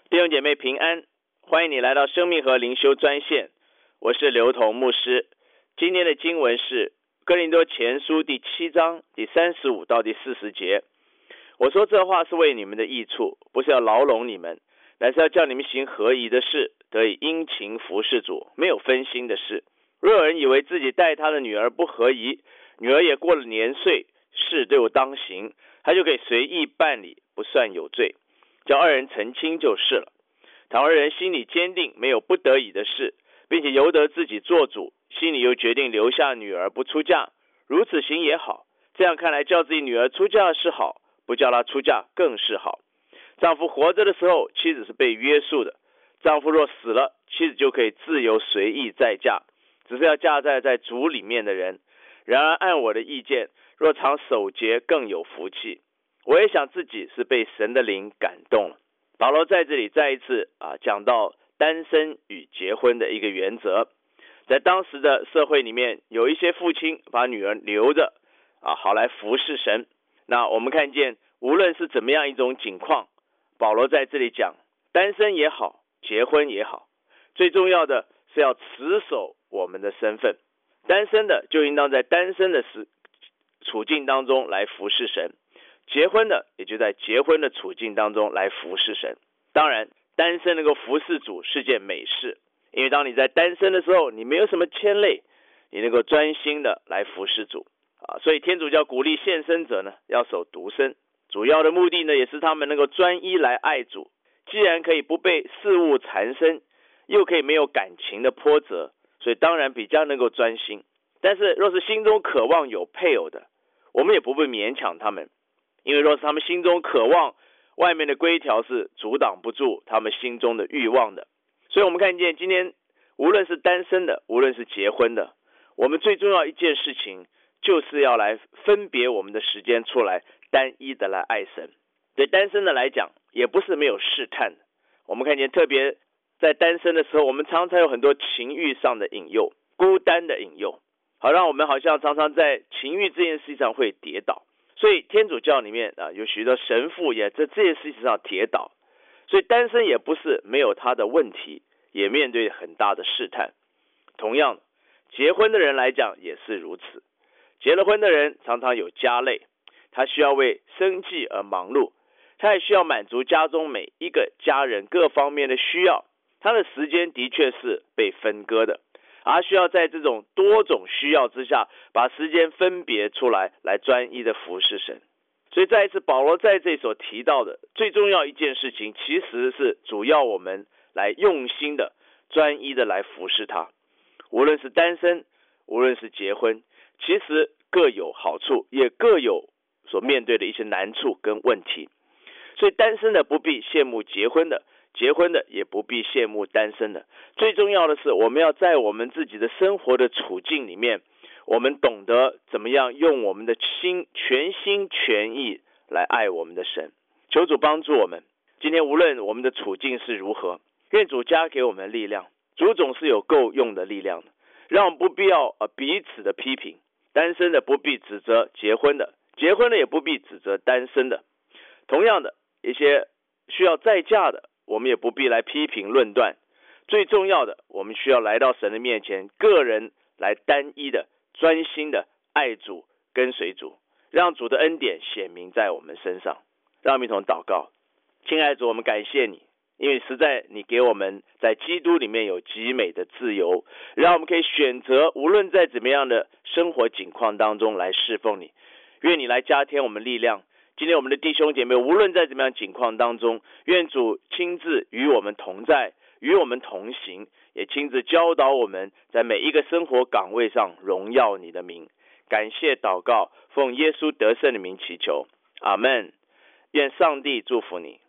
弟兄姐妹平安，欢迎你来到生命和灵修专线，我是刘同牧师。今天的经文是哥林多前书第7章第35到第40节。我说这话是为你们的益处，不是要牢笼你们，乃是要叫你们行合宜的事，得以殷勤服侍主，没有分心的事。若有人以为自己待他的女儿不合宜，女儿也过了年岁，事都当行，他就可以随意办理，不算有罪，叫二人澄清就是了。倘若人心里坚定，没有不得已的事，并且由得自己做主，心里又决定留下女儿不出嫁，如此行也好。这样看来，叫自己女儿出嫁是好，不叫她出嫁更是好。丈夫活着的时候，妻子是被约束的；丈夫若死了，妻子就可以自由随意再嫁，只是要嫁在主里面的人。然而按我的意见，若常守节更有福气。我也想自己是被神的灵感动了。保罗在这里再一次讲到单身与结婚的一个原则。在当时的社会里面，有一些父亲把女儿留着好来服侍神。那我们看见无论是怎么样一种境况，保罗在这里讲单身也好，结婚也好，最重要的是要持守我们的身份。单身的就应当在单身的处境当中来服侍神，结婚的也就在结婚的处境当中来服侍神。当然单身能够服侍主是件美事，因为当你在单身的时候，你没有什么牵累，你能够专心的来服侍主所以天主教鼓励献身者呢要守独身，主要的目的呢也是他们能够专一来爱主。既然可以不被事物缠身，又可以没有感情的波折，所以当然比较能够专心。但是若是心中渴望有配偶的，我们也不会勉强他们，因为若是他们心中渴望，外面的规条是阻挡不住他们心中的欲望的。所以我们看见今天无论是单身的，无论是结婚的，我们最重要一件事情就是要来分别我们的时间出来，单一的来爱神。对单身的来讲也不是没有试探的。我们看见特别在单身的时候，我们常常有很多情欲上的引诱，孤单的引诱，好让我们好像常常在情欲这件事情上会跌倒。所以天主教里面有许多神父也在这件事情上跌倒。所以单身也不是没有他的问题，也面对很大的试探。同样结婚的人来讲也是如此。结了婚的人常常有家累，他需要为生计而忙碌，他也需要满足家中每一个家人各方面的需要，他的时间的确是被分割的，而需要在这种多种需要之下，把时间分别出来，来专一的服侍神。所以再一次保罗在这所提到的最重要一件事情，其实是主要我们来用心的专一的来服侍他。无论是单身，无论是结婚，其实各有好处，也各有所面对的一些难处跟问题。所以单身的不必羡慕结婚的，结婚的也不必羡慕单身的。最重要的是我们要在我们自己的生活的处境里面，我们懂得怎么样用我们的全心全意来爱我们的神。求主帮助我们，今天无论我们的处境是如何，愿主加给我们力量。主总是有够用的力量的，让我们不必要彼此的批评。单身的不必指责结婚的，结婚的也不必指责单身的。同样的，一些需要再嫁的，我们也不必来批评论断。最重要的，我们需要来到神的面前，个人来单一的专心的爱主跟随主，让主的恩典显明在我们身上。让我们一同祷告。亲爱的主，我们感谢你，因为实在你给我们在基督里面有极美的自由，让我们可以选择无论在怎么样的生活境况当中来侍奉你。愿你来加添我们力量。今天我们的弟兄姐妹无论在怎么样境况当中，愿主亲自与我们同在，与我们同行，也亲自教导我们在每一个生活岗位上荣耀你的名。感谢祷告，奉耶稣得胜的名祈求，阿们。愿上帝祝福你。